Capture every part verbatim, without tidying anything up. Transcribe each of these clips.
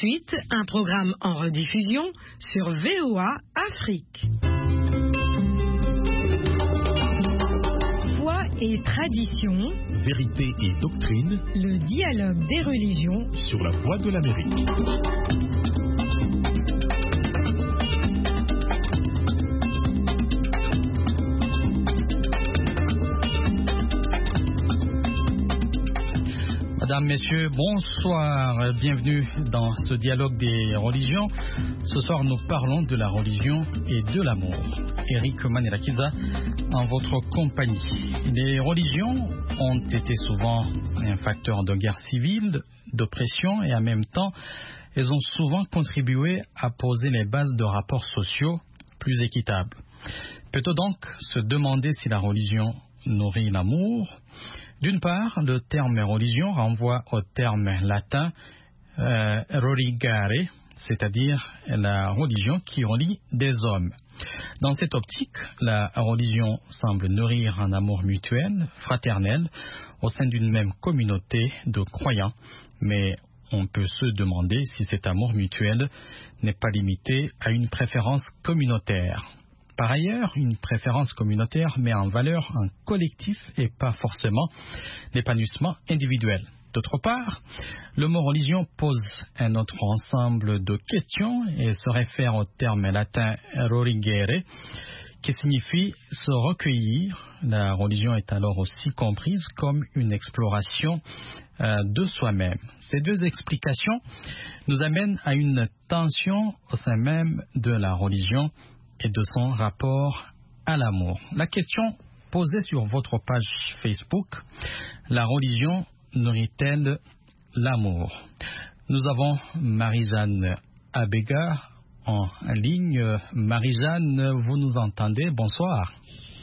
suite, un programme en rediffusion sur V O A Afrique. Foi et tradition, vérité et doctrine, le dialogue des religions sur la voie de l'Amérique. Mesdames, Messieurs, bonsoir, bienvenue dans ce dialogue des religions. Ce soir, nous parlons de la religion et de l'amour. Eric Manirakiza, en votre compagnie. Les religions ont été souvent un facteur de guerre civile, d'oppression et en même temps, elles ont souvent contribué à poser les bases de rapports sociaux plus équitables. Peut-on donc se demander si la religion nourrit l'amour ? D'une part, le terme religion renvoie au terme latin euh, religare, c'est-à-dire la religion qui relie des hommes. Dans cette optique, la religion semble nourrir un amour mutuel, fraternel, au sein d'une même communauté de croyants, mais on peut se demander si cet amour mutuel n'est pas limité à une préférence communautaire. Par ailleurs, une préférence communautaire met en valeur un collectif et pas forcément l'épanouissement individuel. D'autre part, le mot religion pose un autre ensemble de questions et se réfère au terme latin religere, qui signifie se recueillir. La religion est alors aussi comprise comme une exploration euh, de soi-même. Ces deux explications nous amènent à une tension au sein même de la religion et de son rapport à l'amour. La question posée sur votre page Facebook, la religion nourrit-elle l'amour? Nous avons Marie-Jeanne Abega en ligne. Marie-Jeanne, vous nous entendez? Bonsoir.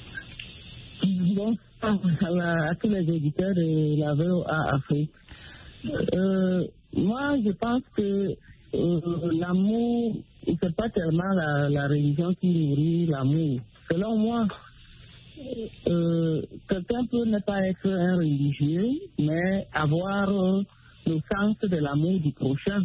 Bonsoir à, à tous les auditeurs de la V O A Afrique. Euh, moi, je pense que euh, l'amour, c'est pas tellement la, la religion qui nourrit l'amour. Selon moi, euh, quelqu'un peut ne pas être un religieux, mais avoir euh, le sens de l'amour du prochain.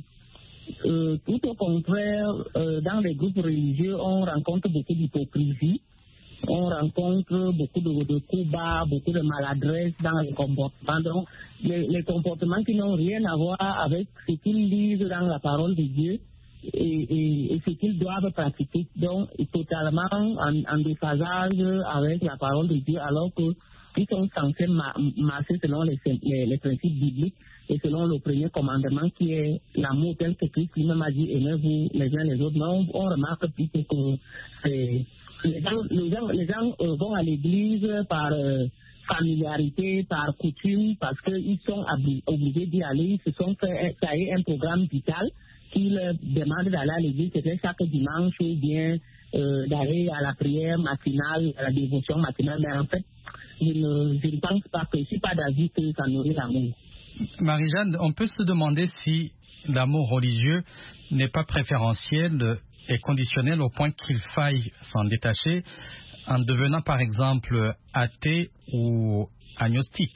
Euh, tout au contraire, euh, dans les groupes religieux, on rencontre beaucoup d'hypocrisie, on rencontre beaucoup de, de coups bas, beaucoup de maladresse dans les comportements. Donc, les, les comportements qui n'ont rien à voir avec ce qu'ils lisent dans la parole de Dieu et, et, et ce qu'ils doivent pratiquer. Donc, totalement en, en déphasage avec la parole de Dieu, alors qu'ils sont censés ma, marcher selon les, les, les principes bibliques et selon le premier commandement qui est l'amour tel que Christ lui-même a dit, aimez-vous les uns les autres. Mais on, on remarque plutôt que c'est... Les gens, les gens, les gens euh, vont à l'église par euh, familiarité, par coutume, parce qu'ils sont obligés d'y aller. Ils se sont fait, ça est un programme vital qui leur demande d'aller à l'église, c'est chaque dimanche, ou bien euh, d'aller à la prière matinale, à la dévotion matinale. Mais en fait, je ne, je ne pense pas que je ne suis pas d'avis que ça nourrit l'amour. Marie-Jeanne, on peut se demander si l'amour religieux n'est pas préférentiel est conditionnel au point qu'il faille s'en détacher en devenant par exemple athée ou agnostique.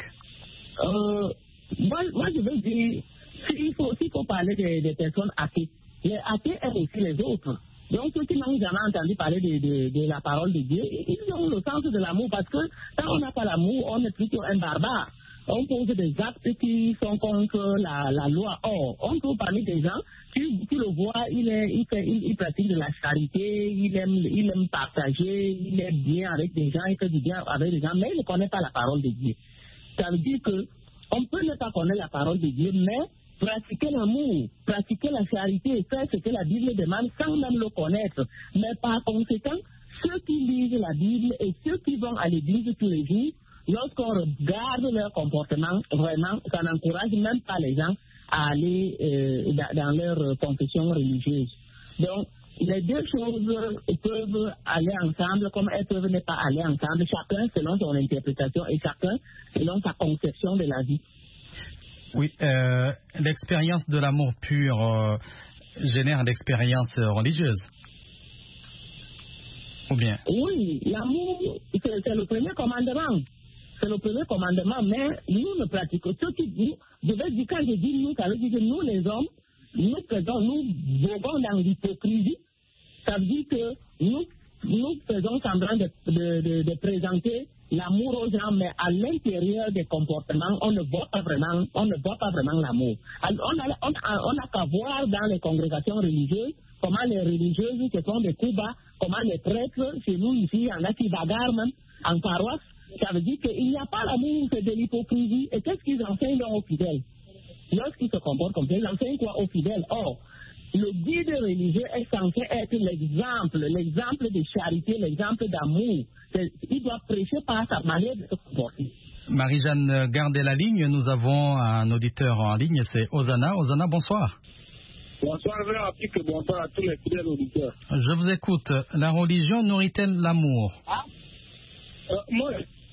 Euh, moi, moi, je veux dire, s'il faut, s'il faut parler des, des personnes athées, les athées aiment aussi les autres. Donc, ceux qui n'ont jamais entendu parler de, de, de la parole de Dieu, ils ont le sens de l'amour parce que quand on n'a pas l'amour, on est plutôt un barbare. On pose des actes qui sont contre la, la loi. Or, on trouve parmi des gens, tu, tu le vois, il, est, il, fait, il, il pratique de la charité, il aime, il aime partager, il est bien avec des gens, il fait du bien avec des gens, mais il ne connaît pas la parole de Dieu. Ça veut dire qu'on peut ne pas connaître la parole de Dieu, mais pratiquer l'amour, pratiquer la charité, faire ce que la Bible demande sans même le connaître. Mais par conséquent, ceux qui lisent la Bible et ceux qui vont à l'église tous les jours, lorsqu'on regarde leur comportement, vraiment, ça n'encourage même pas les gens à aller euh, dans leur confession religieuse. Donc, les deux choses peuvent aller ensemble, comme elles peuvent ne pas aller ensemble, chacun selon son interprétation et chacun selon sa conception de la vie. Oui, euh, l'expérience de l'amour pur euh, génère l'expérience religieuse. Ou bien? Oui, l'amour, c'est, c'est le premier commandement. C'est le premier commandement, mais nous ne pratiquons. Ce qui, nous, je vais dire, quand je dis nous, ça veut dire que nous, les hommes, nous faisons, nous voguons dans l'hypocrisie. Ça veut dire que nous, nous faisons semblant de, de, de, de présenter l'amour aux gens, mais à l'intérieur des comportements, on ne voit pas vraiment, on ne voit pas vraiment l'amour. Alors, on a, on a, on a qu'à voir dans les congrégations religieuses comment les religieuses se font des coups bas, comment les prêtres, chez nous ici, il y en a qui bagarrent même en paroisse. Ça veut dire qu'il n'y a pas l'amour, c'est de l'hypocrisie. Et qu'est-ce qu'ils enseignent aux fidèles? Lorsqu'ils se comportent comme ça, ils enseignent quoi aux fidèles? Or, le guide religieux est censé être l'exemple, l'exemple de charité, l'exemple d'amour. Il doit prêcher par sa manière de se comporter. Marie-Jeanne, gardez la ligne. Nous avons un auditeur en ligne, c'est Osana. Osana, bonsoir. Bonsoir, Afrique, bonsoir à tous les fidèles auditeurs. Je vous écoute. La religion nourrit-elle l'amour? Ah, euh, moi.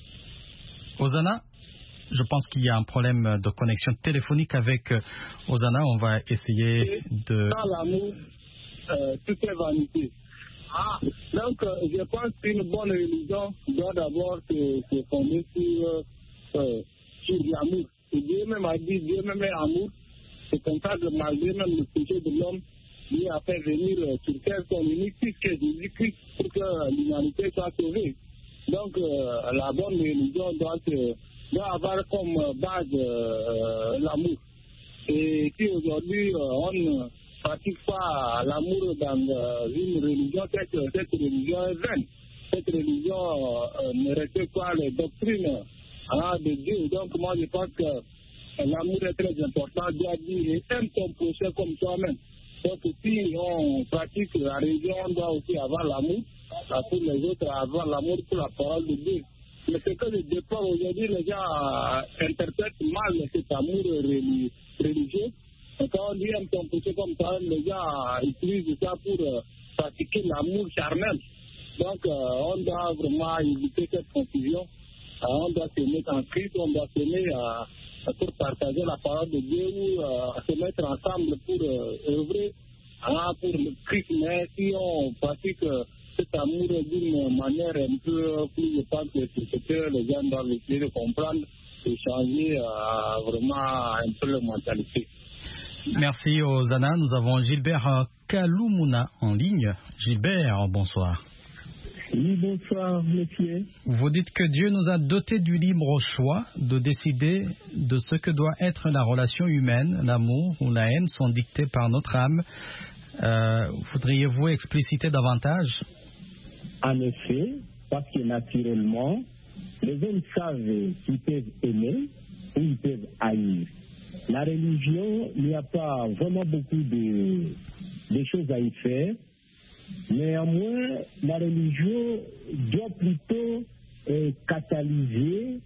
Osana, je pense qu'il y a un problème de connexion téléphonique avec Osana. On va essayer de... Dans l'amour, euh, tout est vanité. Ah, donc, euh, je pense qu'une bonne religion doit d'abord se, se fonder sur, euh, sur l'amour. Et Dieu même a dit, Dieu même est amour. C'est comme ça que malgré même le péché de l'homme, Dieu a fait venir euh, sur terre son unique fils que Jésus-Christ pour que l'humanité soit sauvée. Donc, euh, la bonne religion doit, se, doit avoir comme base euh, l'amour. Et si aujourd'hui euh, on ne pratique pas l'amour dans euh, une religion, cette, cette religion est vaine. Cette religion euh, ne respecte pas les doctrines hein, de Dieu. Donc, moi, je pense que l'amour est très important. Dieu a dit, et aime ton prochain comme toi-même. Donc, si on pratique la religion, on doit aussi avoir l'amour pour les autres, avoir l'amour pour la parole de Dieu. Mais ce que je déplore aujourd'hui, les gens interprètent mal cet amour religieux. Et quand on dit aime ton prochain comme toi-même, les gens utilisent ça pour pratiquer l'amour charnel. Donc, on doit vraiment éviter cette confusion. On doit se mettre en Christ, on doit se mettre pour partager la parole de Dieu ou euh, se mettre ensemble pour euh, œuvrer hein, pour le Christ. Mais si on pratique euh, cet amour d'une manière un peu plus, je pense que c'est ce que les gens doivent essayer de comprendre et changer euh, vraiment un peu leur mentalité. Merci Osana. Nous avons Gilbert Kaloumuna en ligne. Gilbert, bonsoir. Oui, bonsoir, monsieur. Vous dites que Dieu nous a dotés du libre choix de décider de ce que doit être la relation humaine. L'amour ou la haine sont dictés par notre âme. Euh, Voudriez-vous expliciter davantage? En effet, parce que naturellement, les hommes savent qu'ils peuvent aimer ou ils peuvent haïr. La religion, il n'y a pas vraiment beaucoup de, de choses à y faire. Néanmoins, la religion doit plutôt euh, catalyser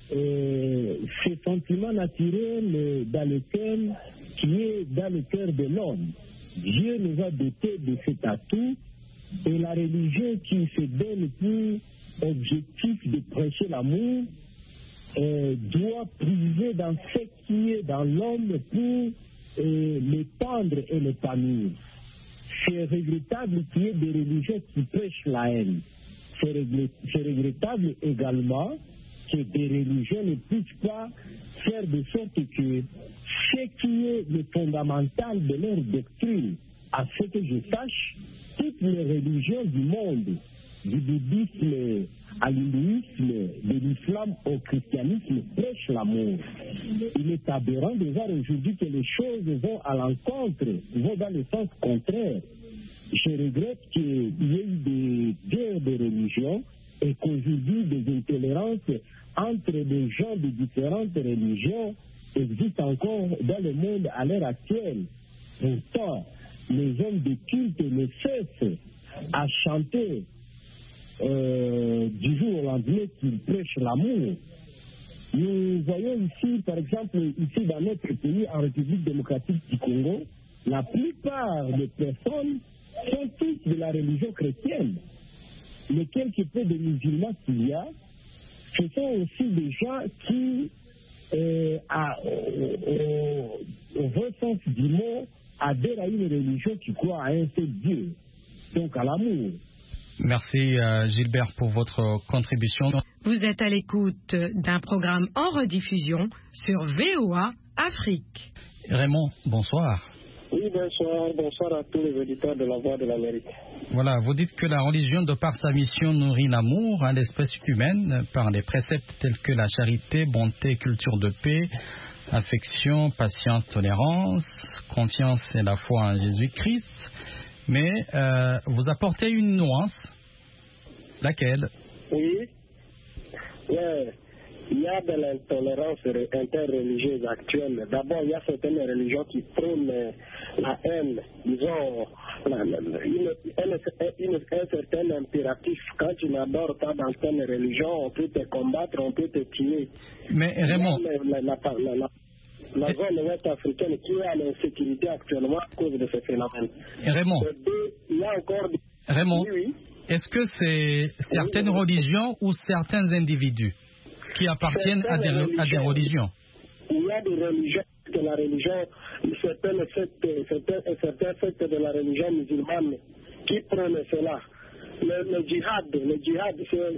euh, ces sentiments naturels euh, dans le cœur, qui est dans le cœur de l'homme. Dieu nous a dotés de cet atout et la religion qui se donne pour objectif de prêcher l'amour euh, doit puiser dans ce qui est dans l'homme pour euh, l'étendre et l'épanouir. C'est regrettable qu'il y ait des religions qui prêchent la haine. C'est regrettable également que des religions ne puissent pas faire de sorte que ce qui est le fondamental de leur doctrine, à ce que je sache, toutes les religions du monde, du bouddhisme à l'hindouisme, de l'islam au christianisme, prêchent l'amour. Il est aberrant de voir aujourd'hui que les choses vont à l'encontre, vont dans le sens contraire. Je regrette qu'il y ait eu des guerres de religion et qu'aujourd'hui des intolérances entre des gens de différentes religions existent encore dans le monde à l'heure actuelle. Pourtant, les hommes de culte ne cessent à chanter euh, du jour au lendemain qu'ils prêchent l'amour. Nous voyons ici, par exemple, ici dans notre pays, en République démocratique du Congo, la plupart des personnes sont tous de la religion chrétienne. Les quelques peu de musulmans qu'il y a, ce sont aussi des gens qui, euh, à, au, au, au vrai sens du mot, adhèrent à une religion qui croit à un seul Dieu, donc à l'amour. Merci euh, Gilbert pour votre contribution. Vous êtes à l'écoute d'un programme en rediffusion sur V O A Afrique. Raymond, bonsoir. Oui, bonsoir, bonsoir à tous les auditeurs de la Voix de l'Amérique. Voilà, vous dites que la religion, de par sa mission, nourrit l'amour à l'espèce humaine par des préceptes tels que la charité, bonté, culture de paix, affection, patience, tolérance, confiance et la foi en Jésus-Christ. Mais euh, vous apportez une nuance. Laquelle? Oui. Ouais. Il y a de l'intolérance interreligieuse actuelle. D'abord, il y a certaines religions qui prônent la haine, disons, la, la, une, une, une, un certain impératif. Quand tu n'adores pas dans telle religion, on peut te combattre, on peut te tuer. Mais Raymond... La, la, la, la, la zone ouest africaine qui est à l'insécurité actuellement à cause de ce phénomène. Raymond, deux, il y a encore des... Raymond, oui, oui. Est-ce que c'est certaines oui, oui. religions ou certains individus qui appartiennent à des, religions, à des religions? Il y a des religions, que la religion, certaines sectes, certains, certains sectes de la religion musulmane qui prennent cela. Le, le djihad, le djihad,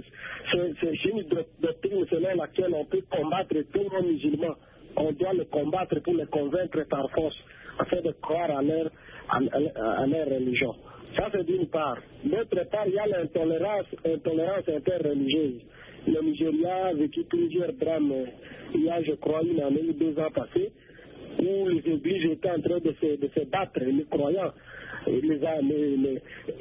c'est une doctrine selon laquelle on peut combattre tous les musulmans. On doit les combattre pour les convaincre par force, afin de croire à leur, à, à, à leur religion. Ça, c'est d'une part. D'autre part, il y a l'intolérance intolérance interreligieuse. Le Nigeria a vécu plusieurs drames il y a, je crois, une année ou deux ans passés, où les églises étaient en train de se, de se battre, les croyants. Les, les, les,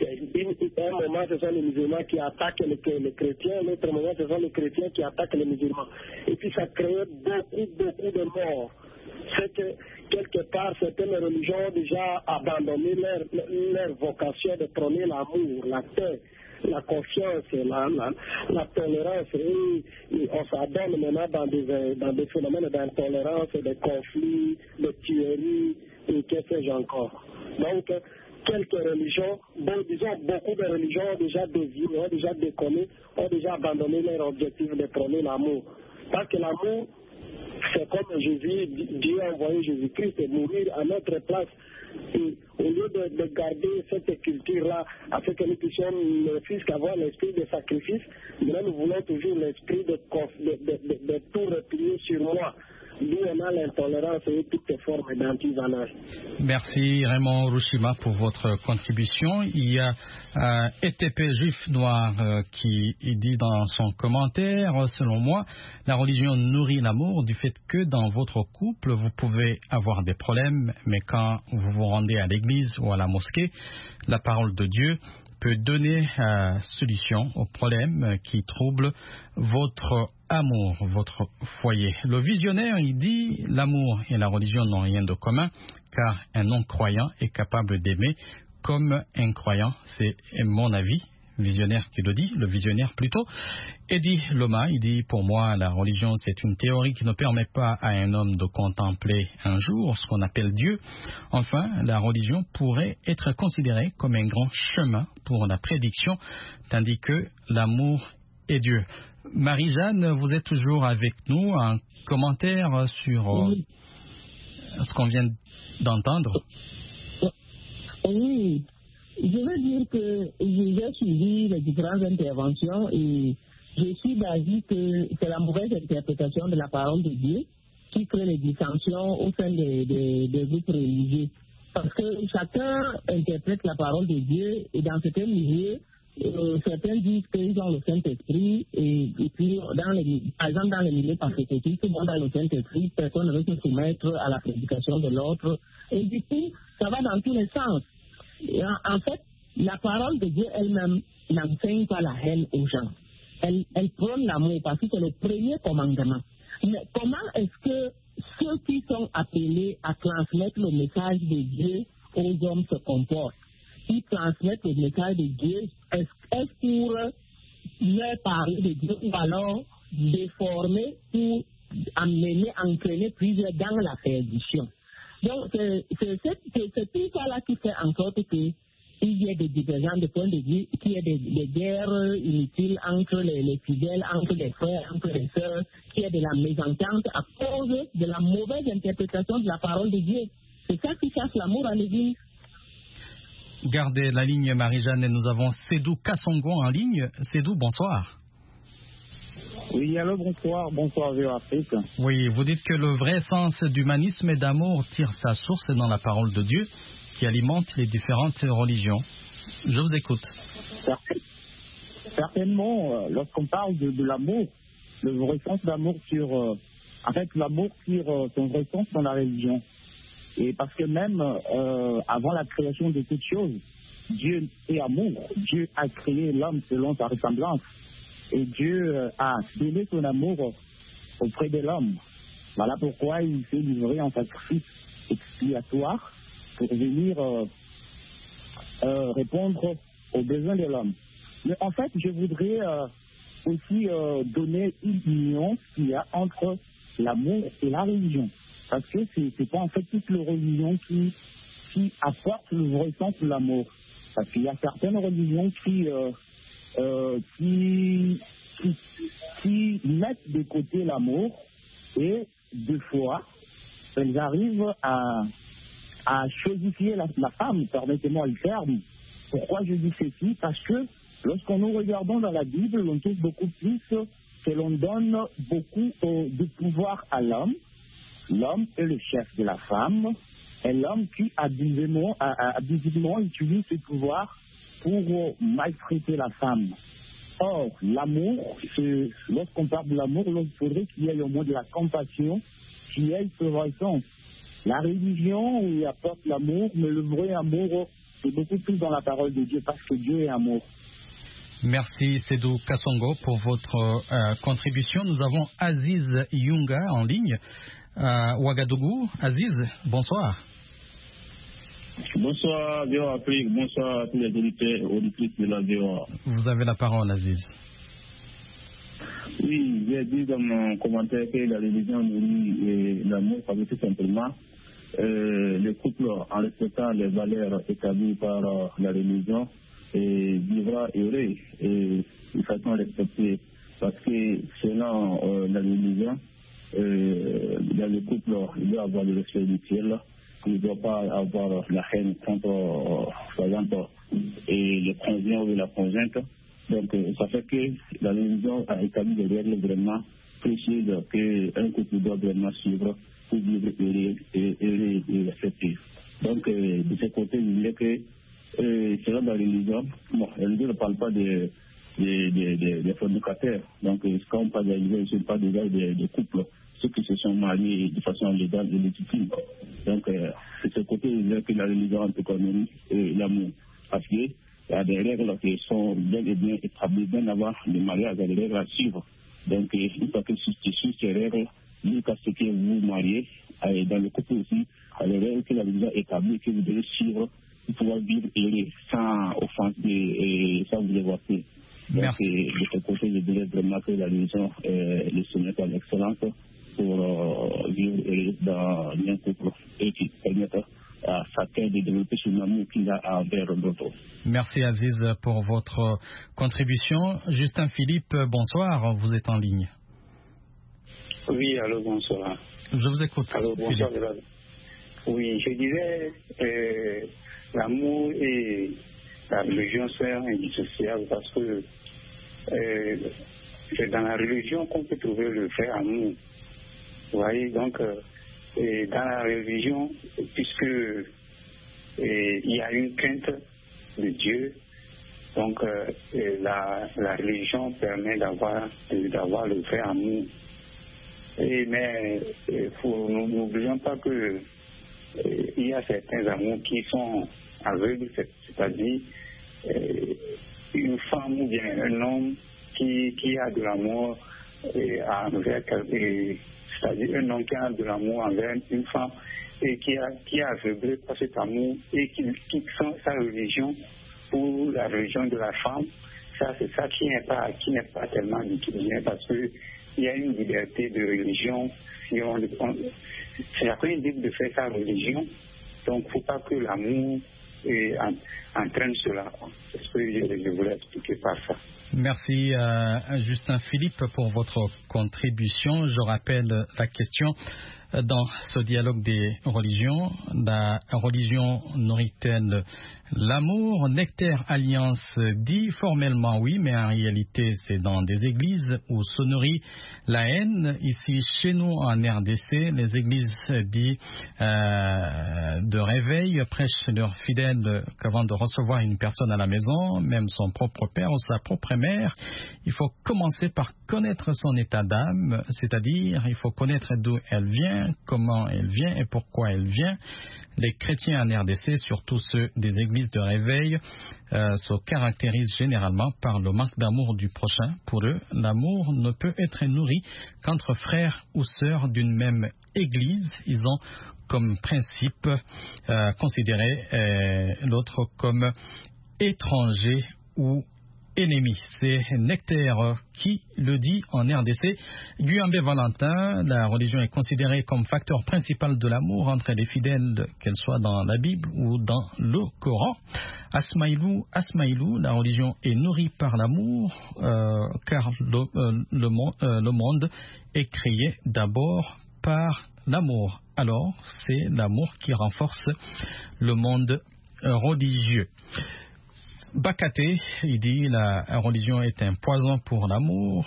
un moment, ce sont les musulmans qui attaquent les, les chrétiens, l'autre moment, ce sont les chrétiens qui attaquent les musulmans. Et puis, ça crée beaucoup, beaucoup de morts. C'est que, quelque part, certaines religions ont déjà abandonné leur, leur vocation de prôner l'amour, la paix, la confiance, la, la, la tolérance. Et, et on s'adonne maintenant dans des, dans des phénomènes d'intolérance, de conflits, de tueries, et que sais-je encore. Donc, quelques religions, bon, disons beaucoup de religions ont déjà dévié, ont déjà déconné, ont déjà abandonné leur objectif de prôner l'amour. Parce que l'amour, c'est comme Jésus, Dieu a envoyé Jésus-Christ et mourir à notre place. Et au lieu de, de garder cette culture-là, afin que nous puissions ne fût qu'avoir l'esprit de sacrifice, mais nous voulons toujours l'esprit de, de, de, de, de tout replier sur moi. D'où on a l'intolérance et toutes les formes d'antivaleur. Merci Raymond Rushima pour votre contribution. Il y a euh, E T P Juif Noir euh, qui dit dans son commentaire, selon moi, la religion nourrit l'amour du fait que dans votre couple, vous pouvez avoir des problèmes, mais quand vous vous rendez à l'église ou à la mosquée, la parole de Dieu peut donner euh, solution aux problèmes qui troublent votre amour, votre foyer. Le visionnaire, il dit, l'amour et la religion n'ont rien de commun, car un non-croyant est capable d'aimer comme un croyant. C'est mon avis. Visionnaire qui le dit, le visionnaire plutôt. Eddie Loma, il dit, pour moi, la religion, c'est une théorie qui ne permet pas à un homme de contempler un jour ce qu'on appelle Dieu. Enfin, la religion pourrait être considérée comme un grand chemin pour la prédiction, tandis que l'amour est Dieu. Marie-Jeanne, vous êtes toujours avec nous. Un commentaire sur oui. ce qu'on vient d'entendre? Oui. Je veux dire que j'ai suivi les différentes interventions et je suis d'avis que c'est la mauvaise interprétation de la parole de Dieu qui crée les dissensions au sein des, des, des groupes religieux. Parce que chacun interprète la parole de Dieu et dans certains milieux, euh, certains disent qu'ils ont le Saint-Esprit et, et puis, dans les, par exemple, dans les milieux parfaitistes, tout le monde a le Saint-Esprit, personne ne veut se soumettre à la prédication de l'autre. Et du coup, ça va dans tous les sens. En fait, la parole de Dieu elle-même n'enseigne pas la haine aux gens. Elle, elle prône l'amour parce que c'est le premier commandement. Mais comment est-ce que ceux qui sont appelés à transmettre le message de Dieu aux hommes se comportent? Ils transmettent le message de Dieu, est-ce, est-ce pour leur parler de Dieu ou alors déformer ou amener, entraîner plusieurs dans la perdition? Donc, c'est, c'est, c'est, c'est, c'est tout ça là qui fait en sorte qu'il y ait des divergences de point de vue, qu'il y ait des, des guerres inutiles entre les, les fidèles, entre les frères, entre les sœurs, qu'il y ait de la mésentente à cause de la mauvaise interprétation de la parole de Dieu. C'est ça qui casse l'amour à l'Église. Gardez la ligne, Marie-Jeanne, et nous avons Sédou Kassongo en ligne. Sédou, bonsoir. Oui, allô, bonsoir, bonsoir, Vieux Afrique. Oui, vous dites que le vrai sens d'humanisme et d'amour tire sa source dans la parole de Dieu qui alimente les différentes religions. Je vous écoute. Certainement, lorsqu'on parle de, de l'amour, le vrai sens d'amour tire, euh, en fait, l'amour tire euh, son vrai sens dans la religion. Et parce que même euh, avant la création de toutes choses, Dieu est amour. Dieu a créé l'homme selon sa ressemblance. Et Dieu euh, a donné son amour auprès de l'homme. Voilà pourquoi il s'est livré en sacrifice expiatoire pour venir euh, euh, répondre aux besoins de l'homme. Mais en fait, je voudrais euh, aussi euh, donner une nuance qu'il y a entre l'amour et la religion. Parce que c'est n'est pas en fait toute la religion qui, qui apporte le vrai sens de l'amour. Parce qu'il y a certaines religions qui, euh, euh, qui, qui, qui mettent de côté l'amour et deux fois, elles arrivent à, à chosifier la, la femme, permettez-moi le terme. Pourquoi je dis ceci? Parce que lorsqu'on nous regardons dans la Bible, on trouve beaucoup plus que l'on donne beaucoup euh, de pouvoir à l'homme. L'homme est le chef de la femme, et l'homme qui abusivement, abusivement utilise ses pouvoirs pour maltraiter la femme. Or, l'amour, lorsqu'on parle de l'amour, il faudrait qu'il y ait au moins de la compassion, qu'il y ait ce vrai sens. La religion, il apporte l'amour, mais le vrai amour, c'est beaucoup plus dans la parole de Dieu, parce que Dieu est amour. Merci Sédou Kassongo pour votre euh, contribution. Nous avons Aziz Yunga en ligne à Ouagadougou. Aziz, bonsoir. Bonsoir V O A Afrique, bonsoir à tous les auditeurs auditrices de la V O A. Vous avez la parole, Aziz. Oui, j'ai dit dans mon commentaire que la religion nourrit l'amour, parce que tout simplement, euh, le couple, en respectant les valeurs établies par euh, la religion, et vivra heureux et de façon respectée, parce que selon euh, la religion, euh, dans le couple, il doit avoir le respect mutuel, il ne doit pas avoir la haine contre, euh, par exemple, et le conjoint ou la conjointe. Donc, euh, ça fait que la religion a établi des règles vraiment précises qu'un couple doit vraiment suivre pour vivre heureux et, et, et respecté. Donc, euh, de ce côté, je dirais que Euh, selon la religion, bon, la religion ne parle pas des de, de, de, de fornicateurs. Donc, quand on parle de religion, ce ne sont pas déjà des de couples, ceux qui se sont mariés de façon légale et légitime. Donc, euh, c'est ce côté que la religion en tout cas et l'amour. Parce qu'il y a des règles qui sont bien et bien établies, bien avant le mariage, il y a des règles à suivre. Donc, une fois que tu suis ces règles, jusqu'à ce que vous vous mariez, et dans le couple aussi, il y a des règles que la religion établit que vous devez suivre pour pouvoir vivre heureux, sans offense et sans vous dévoiler. Donc, de ce côté, je dirais vraiment que la religion est le sommet à l'excellence pour euh, vivre heureux dans un couple et qui permettent à chacun de développer son amour qu'il a envers l'autre. Merci Aziz pour votre contribution. Justin Philippe, bonsoir, vous êtes en ligne. Oui, allô, bonsoir. Je vous écoute. Allô, bonsoir. Oui, je dirais euh, l'amour et la religion sont indissociables parce que euh, c'est dans la religion qu'on peut trouver le vrai amour. Vous voyez, donc, euh, et dans la religion, puisque euh, il y a une crainte de Dieu, donc euh, la, la religion permet d'avoir d'avoir le vrai amour. Et, mais faut, nous n'oublions pas que euh, il y a certains amours qui sont aveugles, c'est-à-dire euh, une femme ou bien un homme qui, qui a de l'amour euh, envers quelqu'un, c'est-à-dire un homme qui a de l'amour envers une femme et qui a qui est aveuglé par cet amour et qui quitte sa religion pour la religion de la femme. Ça, c'est ça qui n'est pas qui n'est pas tellement utilisé parce que il y a une liberté de religion. Si on, on, c'est la première libre de faire sa religion. Donc, il ne faut pas que l'amour eh, en, entraîne cela. C'est ce que je, je voulais expliquer par ça. Merci euh, Justin Philippe pour votre contribution. Je rappelle la question dans ce dialogue des religions. La religion nourrit-elle L'amour, Nectaire Alliance dit formellement oui, mais en réalité c'est dans des églises où se nourrit la haine. Ici, chez nous en R D C, les églises disent euh, de réveil prêchent leurs fidèles qu'avant de recevoir une personne à la maison, même son propre père ou sa propre mère, il faut commencer par connaître son état d'âme, c'est-à-dire il faut connaître d'où elle vient, comment elle vient et pourquoi elle vient. Les chrétiens en R D C, surtout ceux des églises de réveil, euh, se caractérisent généralement par le manque d'amour du prochain. Pour eux, l'amour ne peut être nourri qu'entre frères ou sœurs d'une même église. Ils ont comme principe euh, considéré euh, l'autre comme étranger ou ennemi. C'est Nectaire qui le dit en R D C. Guyambé Valentin, la religion est considérée comme facteur principal de l'amour entre les fidèles, qu'elle soit dans la Bible ou dans le Coran. Asmaïlou, Asmaïlou, la religion est nourrie par l'amour, euh, car le, euh, le, monde, euh, le monde est créé d'abord par l'amour. Alors, c'est l'amour qui renforce le monde euh, religieux. Bakaté, il dit la religion est un poison pour l'amour.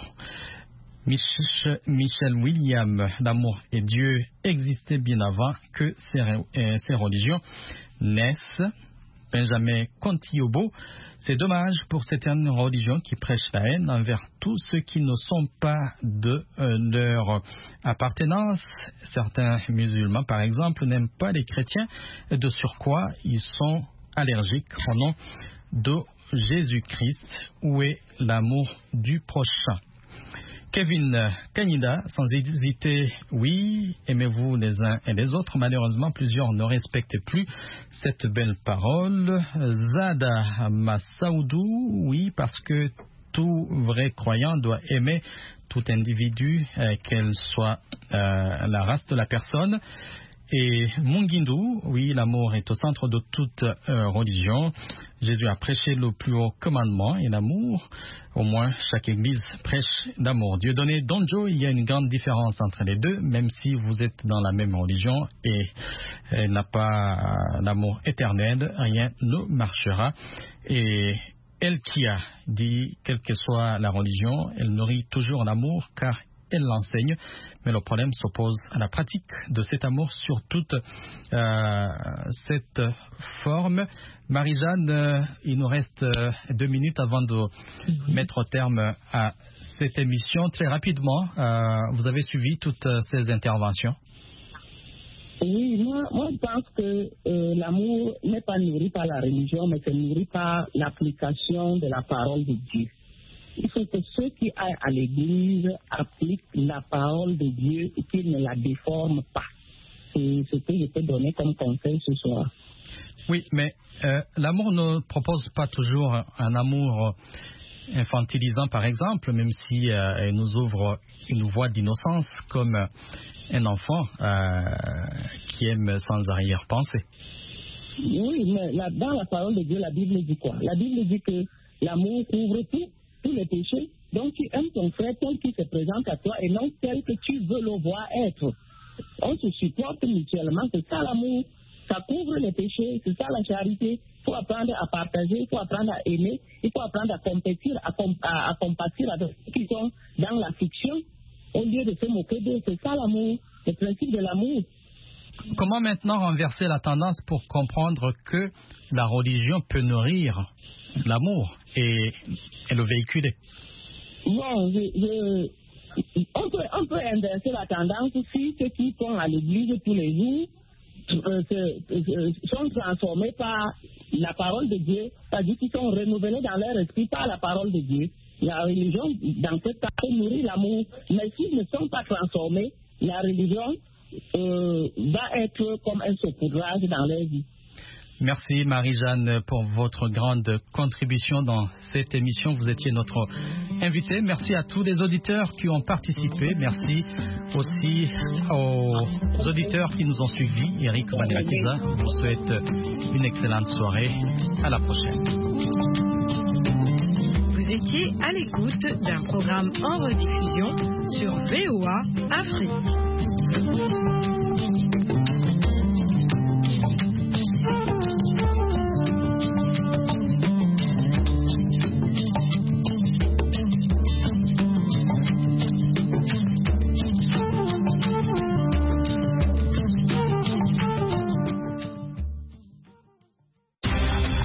Mich- Michel William, l'amour et Dieu existaient bien avant que ces, euh, ces religions naissent. Benjamin Contiobo, c'est dommage pour certaines religions qui prêchent la haine envers tous ceux qui ne sont pas de euh, leur appartenance. Certains musulmans, par exemple, n'aiment pas les chrétiens. De surcroît, ils sont allergiques au nom de Jésus-Christ. Où est l'amour du prochain? Kevin Kanida, sans hésiter, oui, aimez-vous les uns et les autres. Malheureusement, plusieurs ne respectent plus cette belle parole. Zada Massaoudou, oui, parce que tout vrai croyant doit aimer tout individu, euh, qu'elle soit euh, la race de la personne. Et Mungindou, oui, l'amour est au centre de toute euh, religion. Jésus a prêché le plus haut commandement et l'amour. Au moins, chaque église prêche l'amour. Dieudonné Donjo, il y a une grande différence entre les deux, même si vous êtes dans la même religion et elle n'a pas euh, l'amour éternel, rien ne marchera. Et elle qui a dit, quelle que soit la religion, elle nourrit toujours l'amour car elle l'enseigne. Mais le problème s'oppose à la pratique de cet amour sur toute euh, cette forme. Marie-Jeanne, euh, il nous reste euh, deux minutes avant de mm-hmm. mettre terme à cette émission. Très rapidement, euh, vous avez suivi toutes euh, ces interventions? Oui, moi, moi je pense que euh, l'amour n'est pas nourri par la religion, mais c'est nourri par l'application de la parole de Dieu. Il faut que ceux qui aillent à l'église appliquent la parole de Dieu et qu'ils ne la déforment pas. C'est ce que je peux donner comme conseil ce soir. Oui, mais euh, l'amour ne propose pas toujours un amour infantilisant, par exemple, même si euh, elle nous ouvre une voie d'innocence comme un enfant euh, qui aime sans arrière-pensée. Oui, mais là, dans la parole de Dieu, la Bible dit quoi? La Bible dit que l'amour couvre tout. Tous les péchés, donc tu aimes ton frère tel qu'il se présente à toi et non tel que tu veux le voir être. On se supporte mutuellement, c'est ça l'amour, ça couvre les péchés, c'est ça la charité. Il faut apprendre à partager, il faut apprendre à aimer, il faut apprendre à compétir, à, comp- à, à compatir avec ceux qui sont dans la fiction au lieu de se moquer d'eux. C'est ça l'amour, le principe de l'amour. Comment maintenant renverser la tendance pour comprendre que la religion peut nourrir l'amour et, et le véhiculer? Bon, je, je, on, peut, on peut inverser la tendance si ceux qui sont à l'église tous les jours euh, se, euh, sont transformés par la parole de Dieu, c'est-à-dire qu'ils sont renouvelés dans leur esprit par la parole de Dieu. La religion, dans cette cas, nourrit l'amour, mais s'ils ne sont pas transformés, la religion euh, va être comme un saupoudrage dans leur vie. Merci Marie-Jeanne pour votre grande contribution dans cette émission. Vous étiez notre invitée. Merci à tous les auditeurs qui ont participé. Merci aussi aux auditeurs qui nous ont suivis. Eric Manirakiza vous souhaite une excellente soirée. À la prochaine. Vous étiez à l'écoute d'un programme en rediffusion sur V O A Afrique.